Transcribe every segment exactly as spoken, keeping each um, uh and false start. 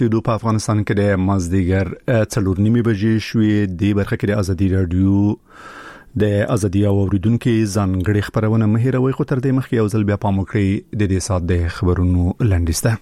د افغانستان کې د مازدیګر څلور نیمې بجې شوې د برخه کې د ازادي رادیو د ازادي اوریدونکو ځانګړي خبرونه مهیروي خو تر دې مخکې یو ځل بیا پام وکړئ د دې سات د خبرونو لنډیسته.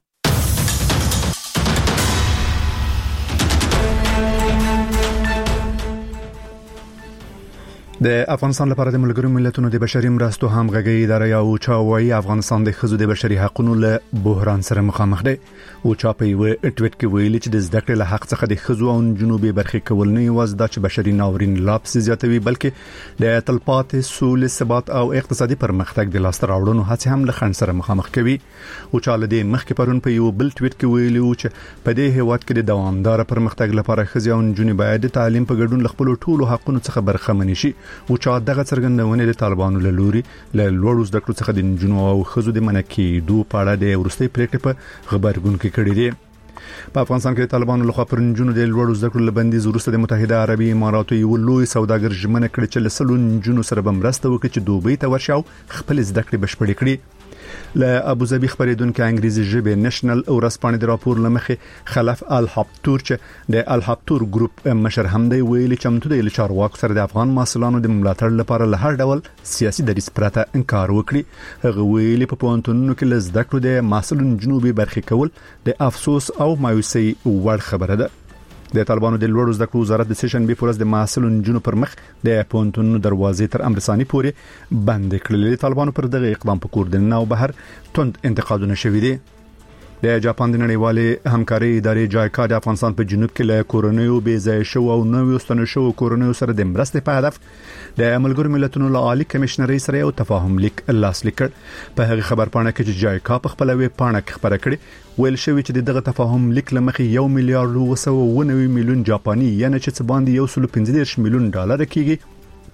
د افغانستان لپاره د ملګرو ملتونو د بشري مرستو همغږي اداره یا اوچا وايي افغانستان د خزو د بشري حقوقو له بحران سره مخامخ دی. اوچا په یو ټویټ کې ویلي چې د زده کړې له حق څخه د خزو او جنوبي برخې کول نه یوازې د بشري ناورین لاپس زیاتوي بلکې د تلپاتې سولې ثبات او اقتصادي پرمختګ د لاس راوړلو هڅې هم له خنډ سره مخامخ کوي. اوچا له دې مخکې پرون په یو بل ټویټ کې ویلي و چې په دې هیواد کې د دوامدار پرمختګ لپاره خزو او جنوبي باید د تعلیم په ګډون خپل ټولو حقوقو څخه برخمن شي. او چې دغه څرګندونه د طالبانو له لوري له لوړو زده کړو څخه د جنونو او خزو د منکې دوه پاړه د ورستۍ پریکړې په خبرګون کې کړې دي. په افغانستان کې طالبانو لخوا پر جنونو د لوړو زده کړو لبندیز وروسته د متحده عربي اماراتو یو لوی سوداګر ژمنه کړې چې له سلون جنونو سره بمرسته وکړي چې دوبۍ ته ورشاو خپل زده کړې بشپړې کړي. له ابوظبي خبرېدونکو انګریزي ژبه نېشنل او رسپانې د راپور لمخې خلف الحبتور چې د الحبتور ګروپ مشر همدې ویلي چمتو د چارواکو سره د افغان مسلمانانو د ملاتړ لپاره له هر ډول سیاسي دریځ پرته انکار وکړي. هغه ویلي په پوهنتونونو کې له زده کړو د مسلون جنوبي برخې کول د افسوس او مایوسي وړ خبره ده. د طالبانو د لوړو زده کړو وزارت د سیشن بي پورس د مسلون جنوب پر مخ د پوهنتونونو دروازې تر امرساني پورې بند کړل. طالبانو پر دغه اقدام په کور د نو بهر توند انتقادونه شوي دي. د جاپان د نړیوالې همکاري ادارې جایکا د افغانستان په جنوب کې له کورونیو بې ځای شو او نوو ستنو شو کورونیو سره د مرستې په هدف د ملګرو ملتونو له عالی کمشنري سره یو تفاهم لیک لاسلیک کړ. په هغه خبر پاڼه کې چې جایکا په خپل وی پاڼه کې خبره کړې ویل شوی چې دغه تفاهم لیک لمخې یو میلیارډ او سو او نوي میلیون جاپاني یعنی چې څه باندې یو سل پنځه دېرش میلیون ډالر کېږي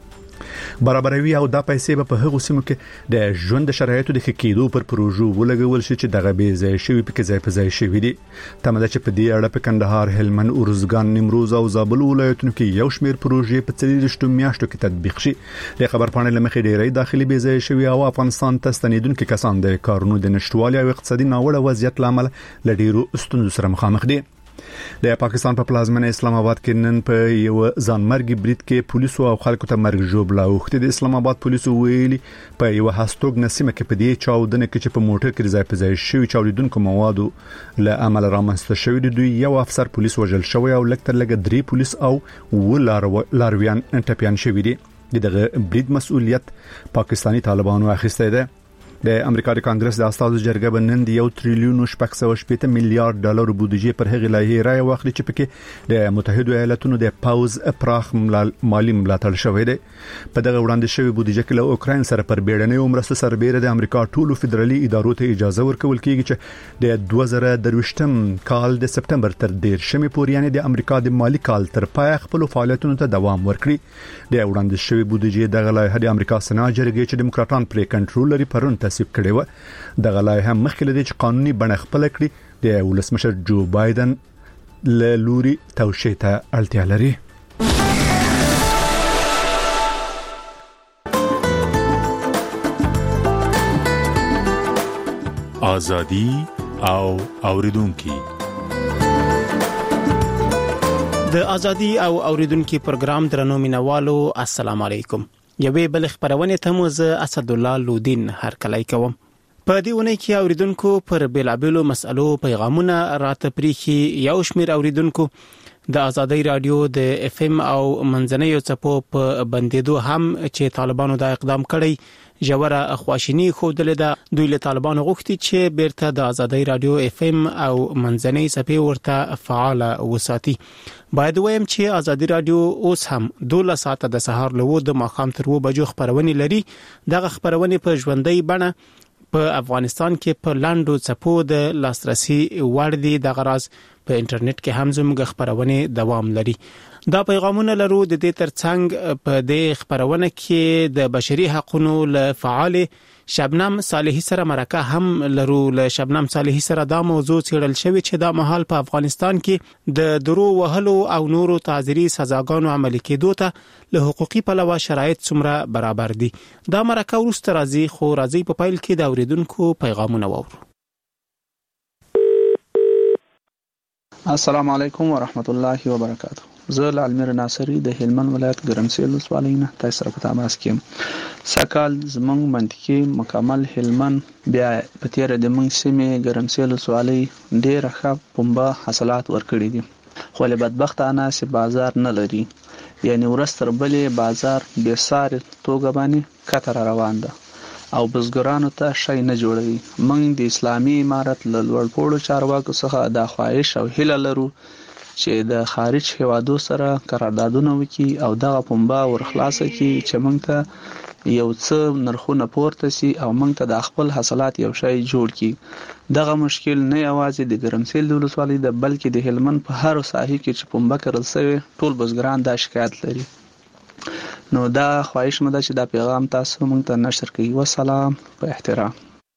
برابروي او د پیسې په هغو سیمو کې د ژوند شرایطو د خکېدو پر پروژو ولګول شي چې دغه به ځای شوی په کې ځای په ځای شوی دي. تمه ده چې په دې اړه په کندهار، هلمند، اورزګان، نیمروز او زابل ولایتونو کې یو شمېر پروژې په څلورشتو میاشتو کې تطبیق شي. د خبر پاڼې لمخې ډېری داخلي به ځای شوی او افغانستان ته ستنیدونکو کسان د کارونو د نشټوالي او اقتصادي ناوړه وضعیت لامل لډیرو ستونزو سره مخامخ دي. د پاکستان په پلازمینه اسلام آباد کې نن په یو ځانمرګي برید کې پولیسو او خلکو ته مرګ ژوبلا اوخته. د اسلام آباد پولیسو ویلي په یو هستوګ نسیمه کې په دې چاودنه کې چې په موټر کې ځای په ځای شوی چاودیدونکو موادو له عمل رامنځته شوی دی. دوی یو افسر پولیس وژل شوی او لکتر لګ درې پولیس او ولار لارویان ټپيان شوی دي. دغه برید مسؤلیت پاکستانی طالبانو اخیسته ده. د امریکا د کانګرس د استازو جرګه بنن د یو تریلیون شپږ سوه شپږ میلیارډ ډالر بودیجه پر هغه لایحه رای واخلي چې پکې د متحده ایالاتونو د پاوز پراخ مالی ملاتړ شوی دی. په دغه وړاندې شوی بودیجه کې له اوکراین سره پر بیړنۍ مرستو سربېره د امریکا ټولو فدرالي ادارو ته اجازه ورکول کیږي چې د دوه زره درویشتم کال د سپټمبر تر ډیرشمې پورې یعنی د امریکا د مالی کال تر پای خپل فعالیتونو ته دوام ورکړي. د وړاندې شوی بودیجه دغه لایحه د امریکا سنا جرګې چې دیموکراتان پرې کنټرول لري پرون تصویب کړي و. دغه لایحه مخکې لدی چې قانوني بڼه خپل کړي د ولسمشر جو بایدن له لوري توشیح ته اړتیا لري. ازادي او اوریدونکو د ازادي او اوریدونکو پروګرام درنو مینوالو السلام علیکم. یوې بل خبرونه ته مو زه اسد الله لودین هر کله کوم. په دې ونه کې اوریدونکو پر بیلابلو مسالو پیغامونه راته پریخي. یو شمیر اوریدونکو د ازادي رادیو د اف ام او منځنیو چپو په بندیدو هم چې طالبانو دا اقدام کړی جوړه خواشینی خوده ده. دوی له طالبانو غوښتي چې بیرته د ازادي رادیو اف ام او منځنۍ چپې ورته فعال وساتي. باید وایم چې ازادي رادیو اوس هم دولس ساعته د سهار له و د ماخام تر و بجو خبرونه لري. دغه خبرونه په ژوندۍ بڼه په افغانستان کې په لاندو چپو د لاسرسي وړ دي. د غراز په انټرنیټ کې هم زموږ خبرونه دوام لري. دا پیغامونه لرو د دې ترڅنګ په دې خبرونه کې د بشري حقوقو له فعال شبنم صالحي سره مرکه هم لرو. له شبنم صالحي سره دا موضوع څېړل شوی چې دا مهال په افغانستان کې د درو وهلو او نورو تعزیري سزاګانو عملي کېدو ته له حقوقي پلوه شرایط څومره برابر دي. دا مرکه ورسته راځي خو راځي په پایل کې د اوریدونکو پیغامونه وورو. السلام علیکم ورحمت الله وبرکاته. زه لالمیر ناصری د هلمند ولایت ګرمسیر ولسوالۍ نه تاسو سره په تماس کې یم. سکهال زمونږ منطقې مکمل هلمند بیا په تیره د موږ سیمې ګرمسیر ولسوالۍ ډېره ښه پنبه حاصلات ورکړي دي، خو له بدبختانه چې بازار نه لري، یعنی ورځ تر بلې بازار بې ساري توګه باندې کته را روان ده او بزګرانو ته شی نه جوړوي. موږ د اسلامي امارت له لوړپوړو چارواکو څخه دا خواهش او هیله لرو چې د خارج هیوادو سره قراردادونه وکړي او دغه پنبه ورخلاصه کړي چې موږ ته یو څه نرخونه پورته سي او موږ ته د خپل حاصلات یو شی جوړ کړي. دغه مشکل نه یوازې د ګرمسیر ولسوالۍ ده بلکې د هلمند په هر ساحې کې چې پنبه کرل شوی ټول بزګران دا شکایت لري. نو دا خواهش مده چې دا پیغام تاسو موږ ته نشر کړئ. والسلام په احترام.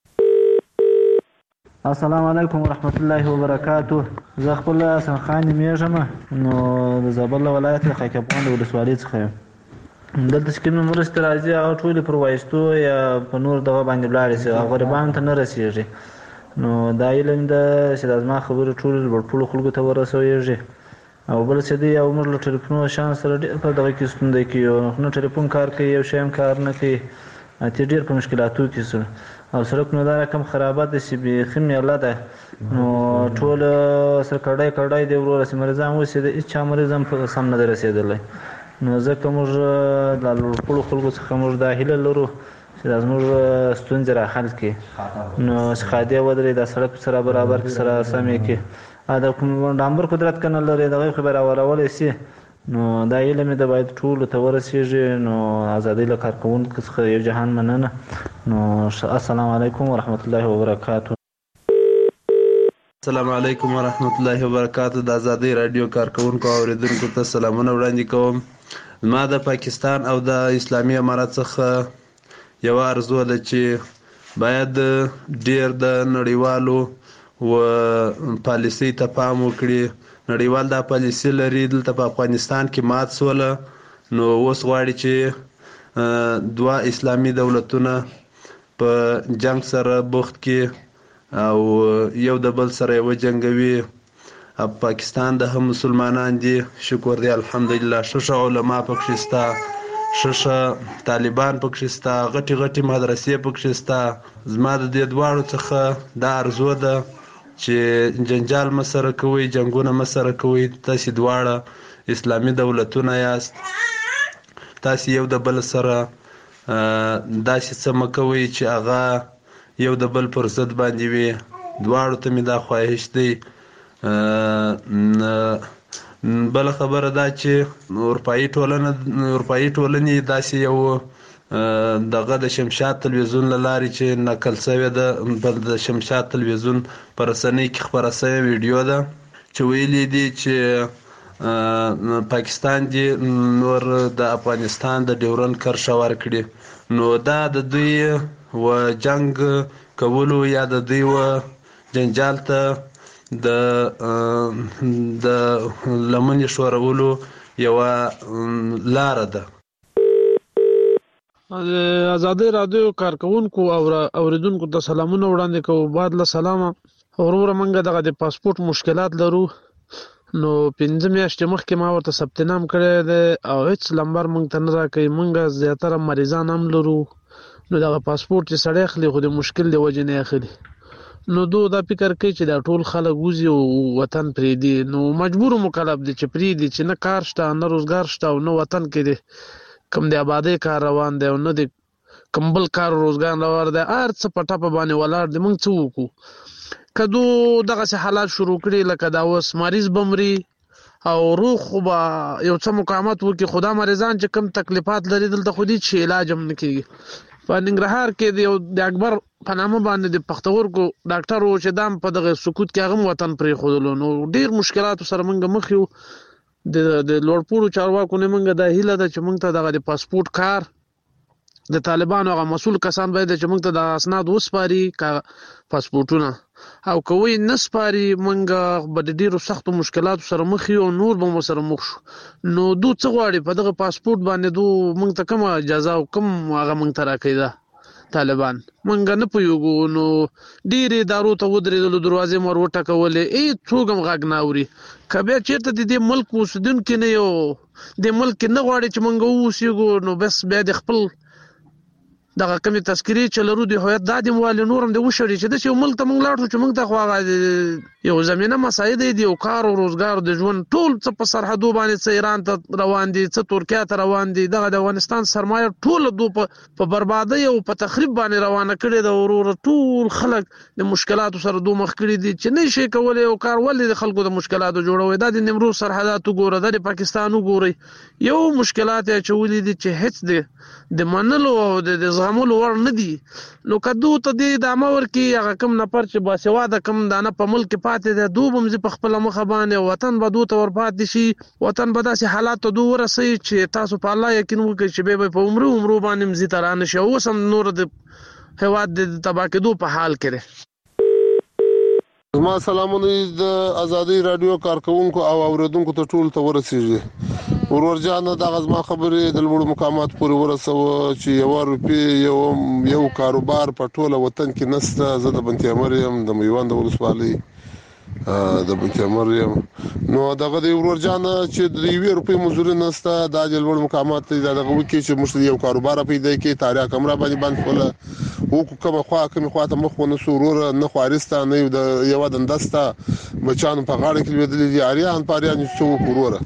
السلام علیکم ورحمت الله وبرکاته. زه خپل حسن خان میژم، نو د زابل ولایت له خاکبان ولسوالۍ څخه یم. دلته چې کوم مرستې راځي هغه ټولې پر وایستو یا په نور دغه باندې ولاړې شي او غریبانو ته نه رسېږي. نو دا علم ده چې دا زما خبرې ټولې لوړپوړو خلکو ته ورسویږي. او بل څه دی او موږ له ټلیفون شان سره ډېر په دغه کې ستونزه کوي، نه ټلیفون کار کوي، یو شی هم کار نه کوي، ته ډېر په مشکلاتو کې سره او سړکونه دا رقم خرابات دي چې بیخي میله ده. نو ټول سره کډای کډای دی وروره چې مریضان اوسې د هېچا مریض هم په سم نه دی رسېدلی. نو ځکه موږ د لوړپوړو خلکو څخه موږ دا هیله لرو چې دا زموږ ستونزې را حل کړي، نو چې خادیه ودرې دا سړک سره برابر کړي، سره سمې کړي. دا کوم ډامبر قدرت کنه لري دغه خبر راولولې سي. نو دا علم د باید ټول ته ورسیږي. نو ازادي له کارکونکو څخه یو جهان مننه. نو السلام علیکم ورحمت الله وبرکاته. السلام علیکم ورحمت الله وبرکاته. د ازادي رادیو کارکونکو او اوریدونکو ته سلامونه وړاندې کوم. ما د پاکستان او د اسلامي امارت څخه یو ارزو ده چې باید ډیر د نړیوالو و پالیسي ته پام وکړي. نړیوال دا پالیسي لري، دلته په افغانستان کې مات سوله، نو اوس غواړي چې دوه اسلامي دولتونه په جنگ سره بوخت کې او یو د بل سره یو جنگوي. پاکستان د هم مسلمانان دي، شکر دی الحمدلله. شش علما پکې شته، شش طالبان پکې شته، غټي غټي مدرسې پکې شته. زما د دې دواړو څخه دا ارزو ده چې جنجال مسره کوي، جنگونه مسره کوي. تاسو دواړه اسلامي دولتونه یاست، تاسو یو د بل سره داسې څه مکوئ چې هغه یو د بل پر ضد باندې وي. دواړو ته مې دا خواهش دی. بل خبره دا چې اروپایي ټولنه اروپایي ټولنې داسې یو دغه د شمشاد تلویزیون له لارې چې نقل شوې ده، بل د شمشاد تلویزیون په رسنۍ کې خپره شوې ویډیو ده چې ویلي دي چې پاکستان دی نور د افغانستان د ډیورنډ کرښه ورکړي. نو دا د دوی و جنگ کولو یا د دوی و جنجال ته د د لمنې شورولو یوه لاره ده. ازادي رادیو کارکونکو او اوریدونکو ته سلامونه وړاندې کوم. بعد له سلامه وروره منګه دغه د پاسپورت مشکلات لرو. نو پنځه میاشتې مخکې ما ورته ثبت نام کړی دی او هیڅ لمبر موږ ته نه راکوي. موږ زیاتره مریضان هم لرو. نو دغه پاسپورت چې سړی اخلي خو د مشکل د وجې نه اخلي. نو دو دا فکر کوي چې دا ټول خلک وځي او وطن پرېږدي. نو مجبور مکلف دي چې پرېږدي، چې نه کار شته، نه روزګار شته او نه وطن کې دی کوم د آبادۍ کار روان دی او نه د کوم بل کار روزګار روان دی. هر څه په ټپه باندې ولاړ دی. موږ څه وکړو؟ که دو دغسې حالات شروع کړي لکه دا اوس مریض به مري او روغ خو به یو څه مقاومت وکړي، خو دا مریضان چې کوم تکلیفات لري دلته خو دې چې علاج هم نه کېږي. په ننګرهار کې د یو د اکبر په نامه باندې د پښتورګو ډاکټر و چې دا هم په دغه سکوت کې هغه هم وطن پرېښودلو. نو ډېر مشکلاتو سره موږ مخ یو. د د لوړپوړو چارواکو نه موږ دا هیله ده چې موږ ته دغه د پاسپورت کار د طالبانو هغه مسؤل کسان باید چې موږ ته د اسناد وسپاري پاسپورتونه، او که وی نه سپاري موږ به د ډېرو سختو مشکلاتو سره مخ یو، نور به مو سره مخ شو. نو دو څه غواړي په دغه پاسپورت باندې؟ دو موږ ته کومه اجازه او کوم هغه موږ ته راکوي؟ ده طالبان مونږ نه پوهیږو. نو ډېرې ادارو ته ودرېدلو، دروازې مو ور وټکولې، هېڅ څوک هم غږ نه اوري. که بیا چېرته د دې ملک اوسېدونکي نه یو، د ملک کې نه غواړي چې مونږ واوسېږو، نو بس بیا د خپل دغه کومې تذکرې چې لرو د هویت دا دې موالې نور هم دې وشړي چې داسې یو ملک ته مونږ لاړ شو چې مونږ ته خو هغه یو زمینه مساعد دی، د یو کار او روزګار د ژوند ټول څه په سرحدو باندې، څه ایران ته روان دي، څه ترکیه ته روان دي، دغه د افغانستان سرمایه ټوله دو په بربادۍ او په تخریب باندې روانه کړې ده. وروره ټول خلک د مشکلاتو سره دو مخ کړي دي چې نه شي کولی یو کار، ولې د خلکو د مشکلاتو جوړوي. دا د نیمروز سرحدات وګوره، دا د پاکستان وګورئ، یو مشکلات یې اچولي دي چې هېڅ د منلو او د زغملو وړ نه دي. نو که دو ته دې ادامه ورکړي، هغه کوم نفر چې باسواده کوم دانه په ملک کې پاتې دی، دو به هم زه په خپله مخه باندې وطن به دو ته ورپاتې شي، وطن به داسې حالات ته دو ورسوي چې تاسو په الله یقین وکړئ چې بیا به په عمرو عمرو باندې مزي ته رانه شي، او اوس هم نور د هېواد د تباه کېدو په حال کې دی. زما سلامونه د ازادي رادیو کارکونکو او اوریدونکو ته ټول ته ورسیږي. ورور جان دغه زما خبرې د لوړو مقامات پورې ورسوه چې یو روپی یو یو کاروبار په ټوله وطن کې نشته. زه د بنت مریم د میوند ولسوالۍ د بنت مریم، نو دغه د ورور جان چې د یو روپی مزوري نشته، د لوړو مقامات دغه وکي چې مشت یو کاروبار پیدا کی تاریخ کمره باندې باندې ولا وکړه کومه خوا کومه خوا ته مخ ونه سورور نه خوارسته نه د یو دندسته بچانو په غاړه کې ودلې دي اریان پاریان څو وروره.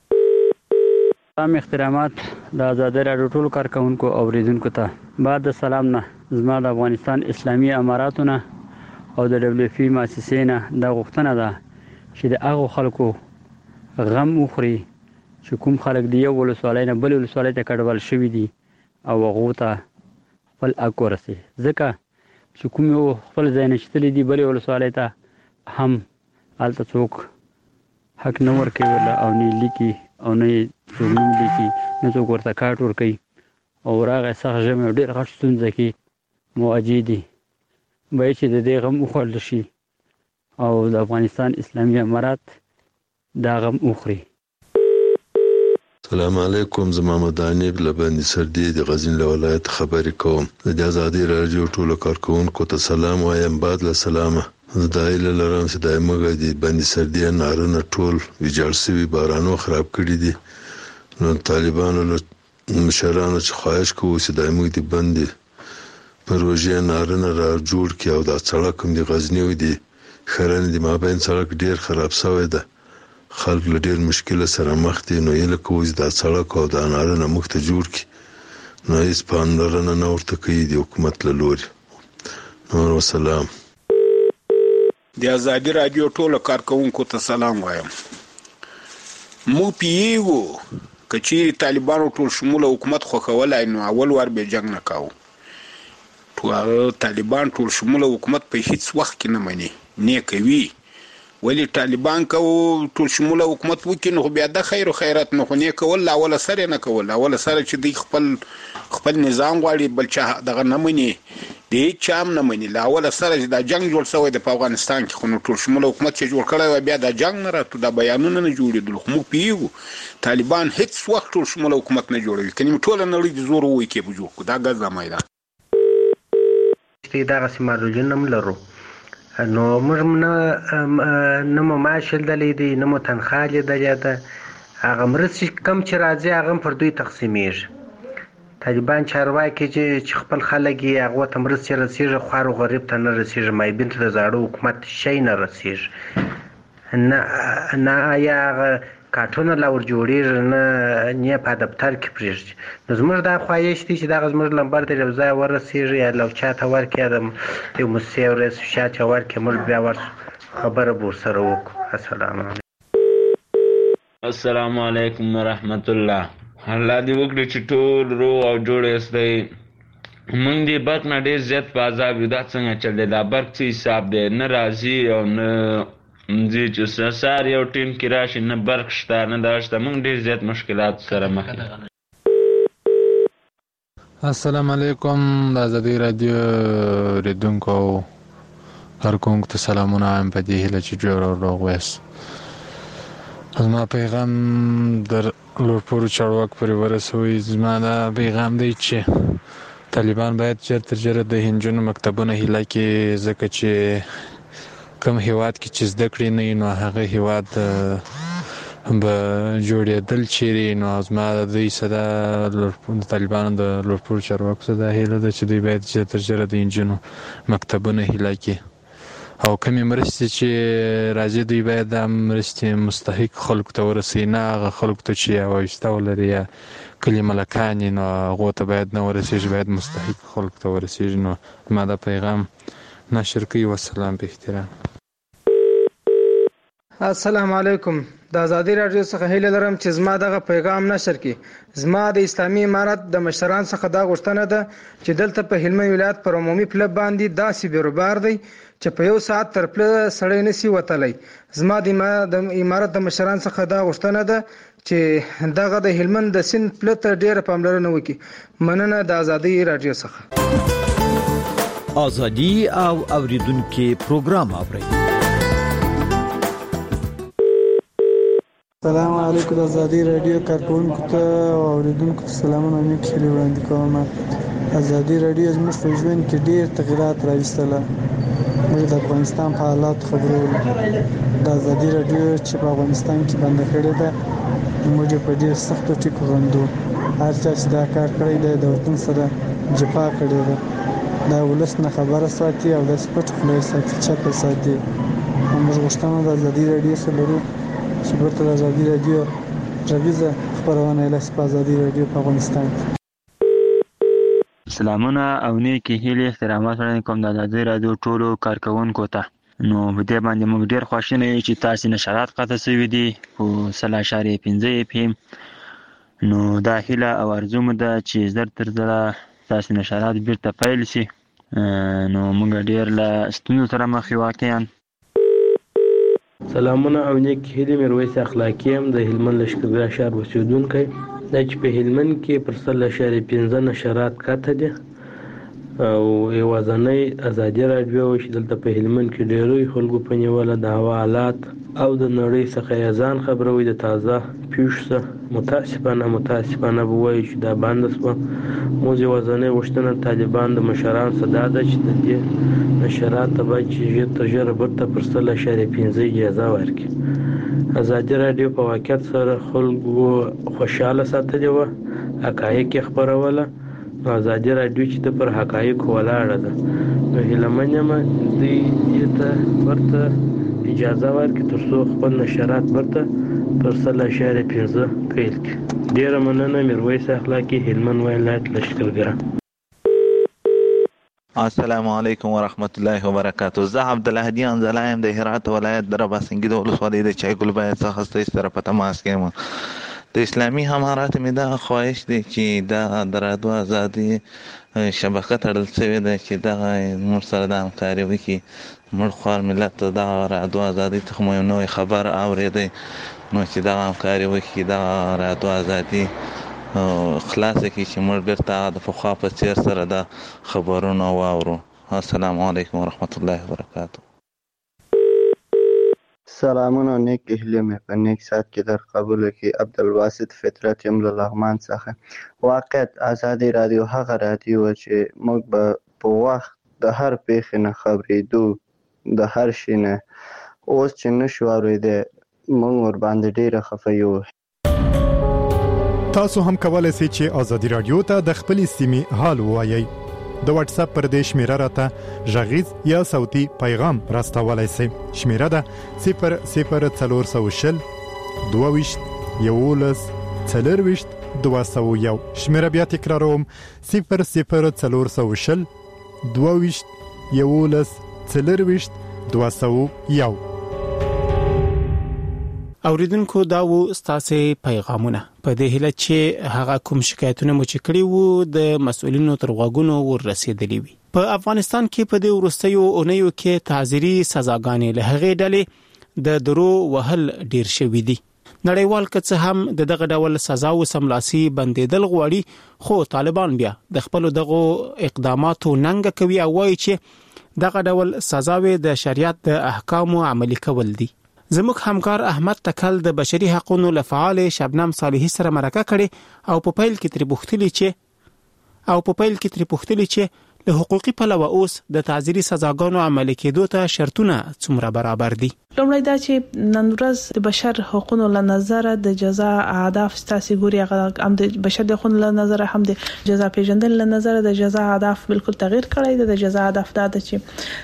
سلام احترامات د آزادۍ راډیو ټول کارکونکو او اوریدونکو ته بعد سلام نه، زما د افغانستان اسلامي اماراتونه او د دبليو اف پی مؤسسې نه دا غوښتنه ده چې د هغو خلکو غم وخوري چې کوم خلک د یو ولسوالۍ نه بل ولسوالۍ ته کډوال شوي دي او هغو ته خپل حق ورسي، ځکه چې کوم یو خپل ځای نه شتلي دي بلې ولسوالۍ ته هم هلته څوک حق نه ورکوي او نه لیکي او نه څوک نوم لیکي، نه څوک ورته کارت ورکوي، او راغی سخت ژمی ډېر غټ ستونزه کې مواجه دي. باید چې د دې غم وخوړل شي او د افغانستان اسلامي امارات دا غم وخوري. السلام علیکم، زما مدانی لبندې سردي د غزنی ولایت خبرې کوم. د آزادۍ رادیو ټولو کارکونکو ته سلام وایم. بعد له سلامه د ایله لرم چې دایمه د بندې سردي نارنه ټول ویجاړ شوي بارانو خراب کړي دي. نو طالبانو له مشرانو چې خواهش کوو چې دایمه د بندې پروژې نارنه را جوړ کړي او دا سړک هم د غزنی دی خرن د مابین سړک ډیر خراب شوی ده، خلک له ډیر مشکل سره مخ دي. نو یله کوز دا سړک او دا نارنه مخته جوړ کړي، نو هیڅ پاملرنه نه ورته کوي د حکومت له لوري. نور وسلام. د آزادۍ رادیو ټولو کارکونکو ته سلام وایم. مو پیو کچې طالبانو ټول شموله حکومت خوښولای نو اول ور به جنگ نه کاوه. ټول طالبان ټول شموله حکومت په هیڅ وخت کې نه مني نه کوي. ولی طالبان کو ټول شموله حکومت وکړي نو بیا د خیر او خیرات نه خو نه کول، اول سره نه کول، اول سره چې دی خپل خپل نظام غواړي بل چا دغه نه مني، دی چام نه مني. لا اول سره چې دا جنگ جوړ شوی د افغانستان کې خو نو ټول شموله حکومت چې جوړ کړی بیا دا جنگ نه راته دا بیانونه نه جوړېدل. خو موږ پیو طالبان هیڅ وخت ټول شموله حکومت نه جوړوي، کني ټول نړۍ د زور وای کې به جوړ کو دا غزا مایدا چې دا سیمه رجنم لرو. نو موږ نه نه مو معاش لیدلې دي، نه مو تنخواه لیدلې ده. هغه مرستې کم چې راځي هغه پر دوی تقسیمیږي. طالبان چارواکي چې خپل خلک یې هغه ته مرستې رسیږي، خوار او غریب ته نه رسیږي، مایبین ته د زاړه حکومت شی نه رسیږي. نه نه یا کارټونه لا ور جوړېږي نه نه په دفتر کې پرېږدي. نو زموږ دا خواهش دی چې دغه زموږ لمبر ته یو ځای ورسیږي یا لو چاته ورکړي یو موسسې ورس شاته ورکړي موږ بیا ور خبره به ورسره وکړو. السلام علیکم. السلام علیکم ورحمت الله. الله دې وکړي چې ټول روغ او جوړ اوسئ. موږ دې برق نه ډېر زیات په عذاب یو. دا څنګه چل دی؟ دا برق څه حساب دی؟ نه راځي او نه ځي چې سهار یو ټیم کې راشي، نه برق شته نه دا شته. موږ ډېر زیات مشکلات سره مخ یو. السلام علیکم. د آزادۍ رادیو اوریدونکو او کارکونکو ته سلامونه وایم په دې هیله چې جوړ او روغ یاست. زما پیغام در لوړپوړو چارواکو پورې ورسوئ. زما دا پیغام دی چې طالبان باید ژر تر ژره د هنجونو مکتبونه هیله کړي، ځکه چې کوم هیواد کې چې زده کړې نه وي نو هغه هیواد به جوړېدل چیرې. نو زما د دوی صدا د طالبانو د لوړپوړو چارواکو صدا هیله ده چې دوی باید ژر تر ژره د هنجونو مکتبونه هیله کړي، او کومې مرستې چې راځي دوی باید دا مرستې مستحق خلکو ته ورسوي، نه هغه خلکو ته چې وایسته ولري یا کلي ملکان یې نو هغو ته باید نه ورسېږي، باید مستحق خلکو ته ورسېږي. نو ما دا پیغام نشر کوي. والسلام په احترام. السلام علیکم. د ازادي راډیو څخه هیله لرم چې زما دغه پیغام نشر کړي. زما د اسلامي امارت د مشران څخه دا غوښتنه ده چې دلته په هلمند ولایت پر عمومي پله باندې داسې بیروبار دی چې په یو ساعت تر پله سړی نسی وتلی. زما د امارت د مشران څخه دا غوښتنه ده چې دغه د هلمند د سیند پله ته ډیره پاملرنه وکړي. مننه. د ازادي راډیو څخه ازادي او اوریدونکو پروګرام اوري. السلام علیکم. د ازادي راډیو کارکونکو ته او اوریدونکو ته سلامونه او نیک هیلې وړاندې کوم. ازادي راډیو زموږ په ژوند کې ډېر تغیرات راوستله. موږ د افغانستان په حالات خبرولو. د ازادي راډیو چې په افغانستان کې بند کړې ده موږ په ډېر سختو ټکو غندو. هر چا چې دا کار کړی دی د وطن سره جفا کړې ده. دا ولس نه خبره ساتي او د سپټ خلای ساتي چپ ساتي. موږ غوښتنه د ازادي راډیو سره لرو چې ورته د ازادي راډیو غږیزه خپرونه لاسي په ازادي راډیو په افغانستان. سلامونه او نیکی هیلې احترامات وړاندې کوم د ازادي راډیو ټولو کارکونکو ته. نو په دې باندې موږ ډېر خوشاله یو چې تاسو نشرات قطع شوي دي په سل اشاریه پنځه اف ام. نو دا هیله او ارزو مو ده چې زر تر زره تاسو نشرات بیرته پیل شي. نو موږ ډېر له ستونزو سره مخ یو واقعا. سلامونه او نیک هیلې. میرویس اخلاقی هم د هلمند لښکرګاه ښار اوسېدونکی. دا چې په هلمند کې پر سل اشاریه پنځه نشرات قطع دي او یوازنۍ ازادي راډیو چې دلته په هلمند کې ډېروي خلکو په نیوله د هوا حالات او د نړۍ څخه یې ځان خبروي د تازه پیښو څخه. متاسفانه متاسفانه به وایي چې دا بنده شوه. موږ یوازنۍ غوښتنه طالبان د مشرانو څخه دا ده چې د دې نشرات ته باید چې ژر تر ژره بیرته پر سل اشاریه پنځه اجازه ورکړي. ازادي راډیو په واقعیت سره خلکو خوشحاله ساتلې وه، حقایق یې خپروله. نو ازادي راډیو چې د پر حقایقو ولاړه ده نو هیله من یم دوی دې ته ورته اجازه ورکړي تر څو خپل نشرات ورته پر سل اشاریه پنځه پیل کړي. ډېره مننه. میرویس اخلاقی، هلمند ولایت لښکرګاه. السلام علیکم ورحمت الله وبرکاته. زه عبدالهادي انزلا یم د هرات ولایت د رباسنګي د ولسوالۍ د چایګل باید څخه ستاسو سره په تماس کې یم. د اسلامي امارات مې دا خواهش دی چې دا د رادیو ازادي شبکه تړل شوې ده چې دغه موږ سره د همکاري وکړي. موږ خوار ملت ته دغه رادیو ازادي څخه مو یو نوی خبر اورېدی نو چې دغه همکاري وکړي، دغه رادیو ازادي خلاصه کړي چې موږ بیرته د پخوا په څېر سره د خبرونه واورو. السلام علیکم ورحمت الله وبرکاته. سلامونه نیک هیلې مې په نیک ساعت کې در قبول کړي. عبدالباسط فطرت یم له لغمان څخه. واقعیت ازادي راډیو هغه راډیو چې موږ به په وخت د هر پیښې نه خبرېدو، د هر شي نه. اوس چې نشو اورېدی موږ ورباندې ډېره خفه یو. تاسو هم کولای شئ چې ازادي راډیو ته د خپلې سیمې حال ووایئ. د واتس اپ پر دې شمیره راته غږیز یا صوتي پیغام راستولای شئ. شمیره ده صفر صفر څلور سوه شل دوه ویشت یولس څلرویشت دوه سوه یو. شمیره بیا تکراروم صفر صفر څلور سوه شل دوه ویشت یولس څلرویشت دوه سوه یو. اوریدونکو دا و ستاسو پیغامونه. په دې هیله چې هغه کوم شکایتونه مو چې کړی وو د مسؤلینو تر غوږونو ورسېدلی وي. په افغانستان کې په دې وروستیو اونیو کې تعزیري سزاګانې له هغې ډلې د درو وهل ډیر شوې دي. نړیوال کڅ هم د دغه ډول سزا او سملاسي بندیدل غواړي، خو طالبان بیا د خپل دغه اقداماتو ننګ کوي او وایي چې دغه ډول سزاوي د شریعت د احکامو عملي کول دي. زموږ همکار احمد تکل د بشري حقوقو لفعال شبنم صالحي سره مرکه کړي او په پیل کې تر بوختلی چې او په پیل کې تر پوښتنې چې له حقوقي پلوه اوس د تعزیري سزاګانو عملي کېدو ته شرطونه څومره برابر دي. لومړی دا چې نن ورځ د بشر حقوقو له نظره د جزا اهداف ستاسو ګوري هم د بشر د حقوقو له نظره هم د جزا پیژندل له نظره د جزا اهداف بالکل تغییر کړی دی. د جزا اهداف دا ده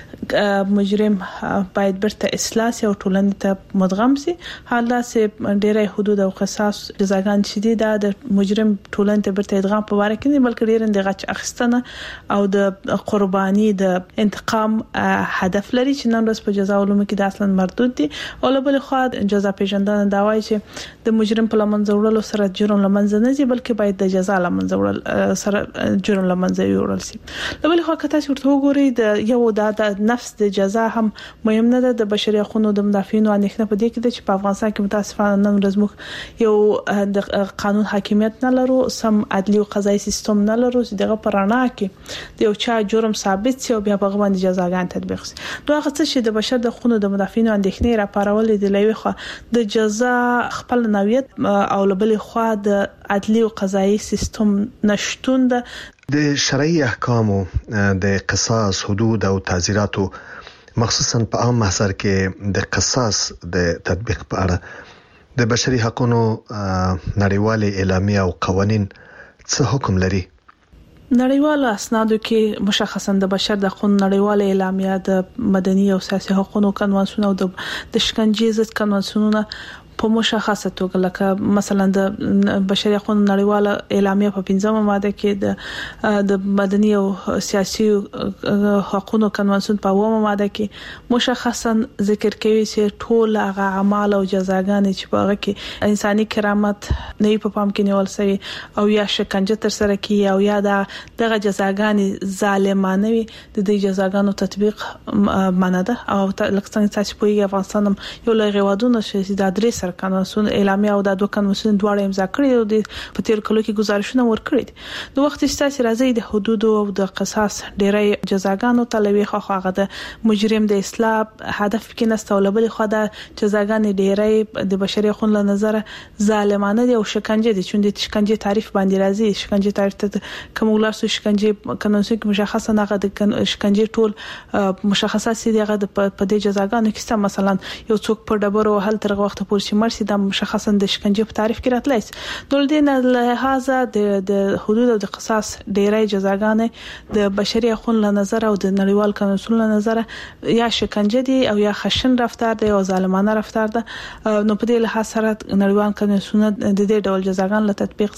چې مجرم باید برته اصلاح او ټولنې ته مدغم شي. حالا سه ډیره حدود او قصاص جزاګان شدید ده د مجرم ټولنې ته برته ادغام په واره کې نه بلکې ډیر د غچ اخیستنه او د قرباني د انتقام هدف لري چې نن ورځ په جزا علوم کې د اصلا مردود دي. او له بل خوا جزا پیژندنه دا وایي چې د مجرم په لمنځه وړلو سره جرم لمنځه نه ځي بلکې باید د جزا لمنځه وړل سره جرم لمنځه وړل شي. له بل خوا کته چې ورته وګوري د یو د نفس د جزا هم مهم نه ده. د بشري حقوقو د مدافعینو اندېښنه په دې کې ده چې په افغانستان کې متاسفانه نن ورځ موږ یو د قانون حاکمیت نه لرو، سم عدلي او قضایي سیستم نه لرو چې دغه پرانا کې د یو چا جرم ثابت شي او بیا په باندې جزاګان تطبیق شي. نو هغه څه چې د بشر د حقوقو د مدافعینو اندېښنې را پارول دي لوي خو د جزا خپل نوعیت او لبل خو د عدلي او قضایي سیستم نشټون ده. د شرعي احکامو د قصاص حدود او تعزیراتو مخصوصا په عام محضر کې د قصاص د تطبیق په اړه د بشري حقوقو نړیوال اعلامیه او قوانين څه حکم لري؟ نړیوال اسنادو کې مشخصا د بشر د حقوقو نړیوال اعلامیه د مدني او سیاسي حقوقو قانون او د شکنجې ضد قانونونه په مشخصه توګه لکه مثلا د بشري حقوقو نړیواله اعلامیه په پنځمه ماده کې د د مدني او سیاسي حقوقو قانون په اومه ماده کې مشخصا ذکر کوي چې ټول هغه اعمال او جزاګانې چې په هغه کې انساني کرامت نه په پام کې نیول شوی او یا شکنجه تر سره کی او یا دغه جزاګانې ظالمانه وي د دې جزاګانو تطبیق منه ده. او لکه څنګه چې په افغانستان یو لږ غوډونه شي د درې قانون اعلامیه او د دوه قانون دواړه امضا کړي او د په تیر کلو کې گزارشونه ورکړي دي. د وخت ستاسو راځي د حدود او د قصاص ډیری جزاګانو طلبي خو هغه د مجرم د اصلاح هدف کې نستولبل خو د جزاګانې ډیری د بشري حقوقو له نظر ظالمانه دي او شکنجه دي. چې د شکنجه تعریف باندې راځي شکنجه تعریف ته کومولار سو شکنجه قانون کې مشخصه نه د شکنجه ټول مشخصات دي. هغه د په دې جزاګانو کې مثلا یو څوک په ډبرو هل تر وخت پورې مرسي د مشخصا د شکنجه په تعریف کې راتلای. دول دین لهذا د حدود او د قصاص ډیری جزاګانې د بشري حقوقو له نظر او د نړیوال قانون له نظر یا شکنجه دي او یا خشن رفتار دي او ظالمانه رفتار ده. نو په دې لحاظ سره نړیوال قانون د دې ډول جزاګان له تطبیق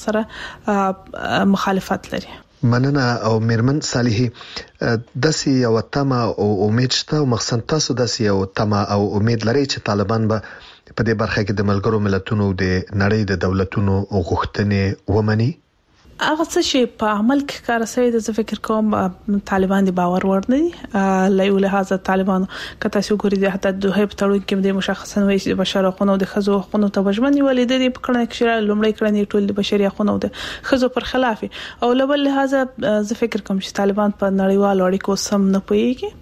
سره مخالفت لري. مننه. او میرمن صالحي داسې یو تمه او امید شته او مخصوصا تاسو داسې یو تمه او امید لري چې طالبان به په دې برخه کې د ملګرو ملتونو د نړۍ د دولتونو غوښتنې ومني؟ هغه څه چې په عمل کې کار شوی د فکر کوم طالبان دی باور ور نه دي. لایو له هغه طالبان کته شو ګوري د حتی دوه په تړون کې د مشخصا وایي چې بشر حقوقو د خزو حقوقو ته بجمنې ولې د په کړه کې لومړی کړنې ټول د بشري حقوقو د خزو پر خلاف او لبل لهذا زه فکر کوم چې طالبان په نړیوال اړیکو سم نه پويږي.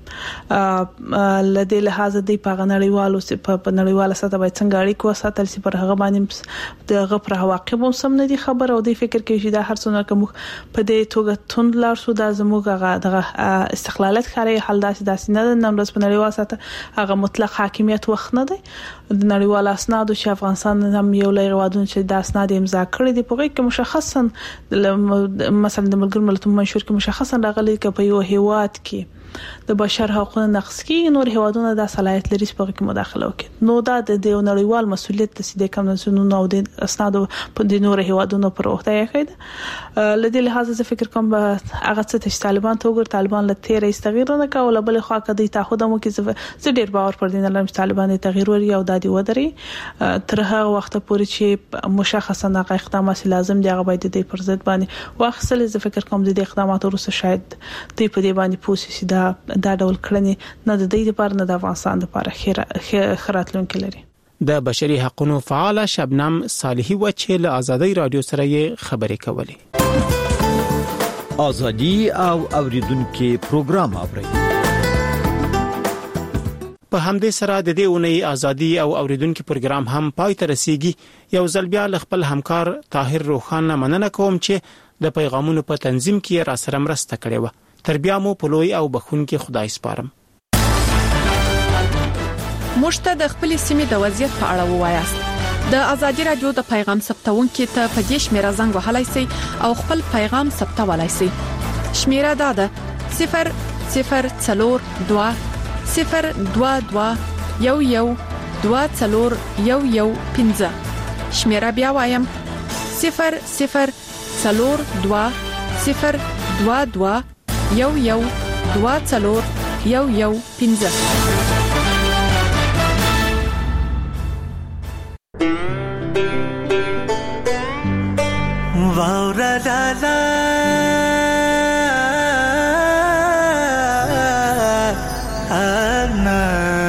لدې لهذا دی په نړیوالو په نړیواله سطح باید څنګه اړیکو ساتل شي پر هغه باندې د غفر عواقب هم سم نه دي خبر او دی فکر کوي چې دا هر څونه کوم په دې توګه توند لار شو د زموږه دغه استقلالات خاري حل داسې داسې نه د نمرز په نړیواله سطح هغه مطلق حاکمیت وخت نه دی. د نړیوال اسناد چې افغانستان هم یو لای غواړي چې د اسناد امضا کړی دی په کې مشخصا مثلا د ملګرو ملتونو منشور کې مشخصا راغلي چې په یو هیواد کې د بشر حقوقو نقض کې نور هیوادونه د صلاحیت لري په کې مداخله وکړي. نو دا د نړیوال مسولیت د سیده قانونونو او د اسناد په د نور هیوادونو پر وخت یې کړی. لدې لحاظ زه فکر کوم هغه څه چې طالبان ته وګور طالبان له تیر استغیر نه کول بل خو کدي تعهد مو کې زه ډیر باور پر دین لرم چې طالبان تغیر وري او د دې ودري تر هغه وخت پورې چې مشخصا هغه اقدامات لازم دي هغه باید د پر ضد باندې واخصل. زه فکر کوم د دې اقداماتو وروسته شاید د په دې باندې پوسې دا دا ډول کړنې نه د دې لپاره نه د افغانستان لپاره خیراتلونکي لري. د بشري حقوقو فعال شبنم صالحي و چې له ازادي رادیو سره یې خبرې کولې. ازادي او اوریدونکو پروګرام اوري. په همدې سره د دې اونۍ ازادي او اوریدونکو پروګرام هم پای ته رسیدي. یو ځل بیا خپل همکار طاهر روخان مننه کوم چې د پیغامونو په تنظیم کې را سره مرسته کړې و. تر بیا مو په لوی او بخښونکي خدای سپارم. مشته د خپل سیمې د وضعیت په اړه ووایاست. د ازادي رادیو د پیغام ثبتونکو ته په دې شمیره زنګ وهلای شئ او خپل پیغام ثبتولای شئ. شمیره دا ده صفر صفر څلور دوه صفر دوه دوه یو یو دوه څلور یو یو پنځه. شمیره بیا وایم صفر صفر څلور دوه صفر دوه دوه یو یو دوه څلور یو یو پنځه. واورا لالا انا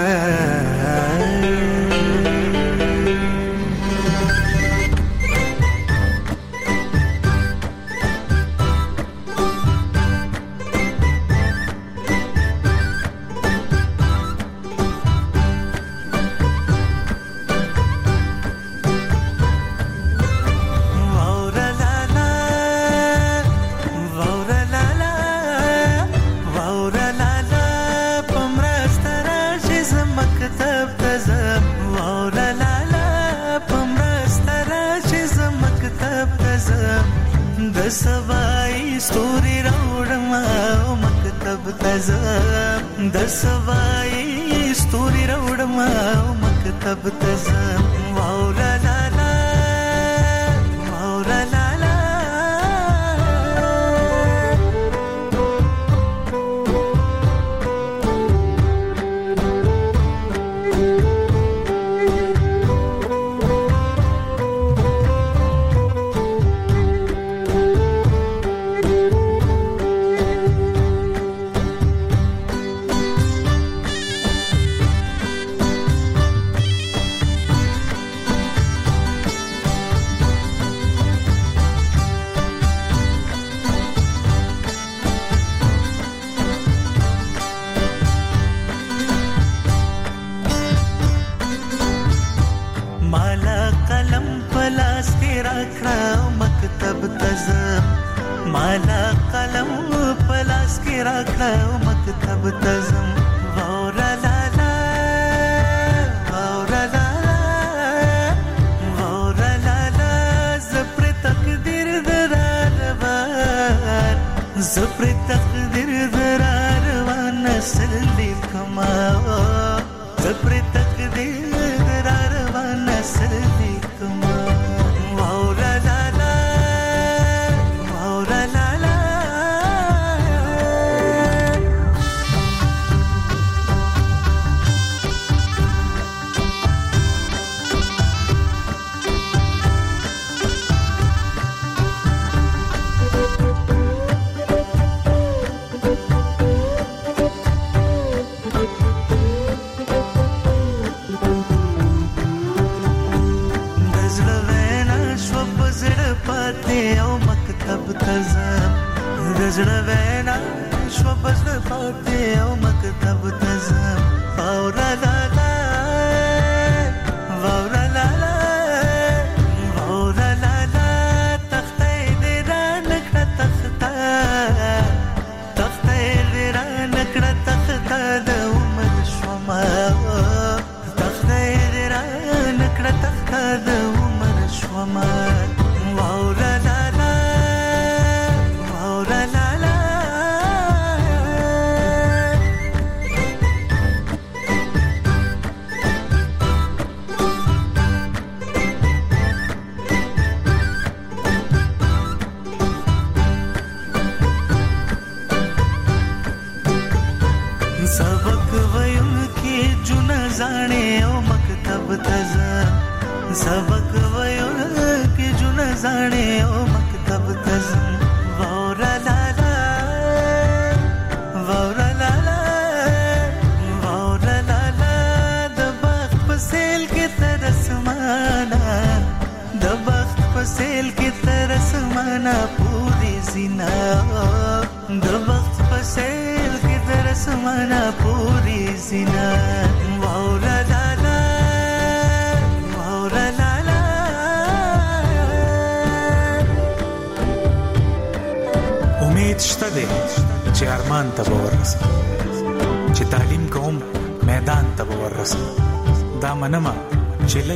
सवाई स्टोरी राउडमा मकतब तज़म द सवाई स्टोरी राउडमा मकतब तज़म वाउला ला ला वाउला ला ला माला कलम पलास के रखा मकतब तज़म वाउरा लाला वाउरा लाला वाउरा लाला ज़प्र तकदीर दरारवान ज़प्र तकदीर दरारवान नस्ली कमाओ ज़प्र तकदीर दरारवान नस्ली कमाओ वाउरा लाला रजड़ वैना शोबस पाते ओ मकतब तज़म वाउरा लाला वाउरा लाला वाउरा लाला तख्ते देरा नकड़ा तख्ता तख्ते देरा नकड़ा तख्ता द उमर शमा तख्ते देरा नकड़ा तख्ता द उमर शमा वाउरा लाला सबक वयुन के जुन जाने ओ मकतब तज़म वाउरा लाला वाउरा लाला वाउरा लाला दबख्त पसेल के तरस माना दबख्त पसेल के तरस माना पूरी ज़िना दबख्त पसेल के तरस माना पूरी ज़िना वाउरा लाला ارمان ته ورسم چې تعلیم کوم میدان ته ورسم دا منما چې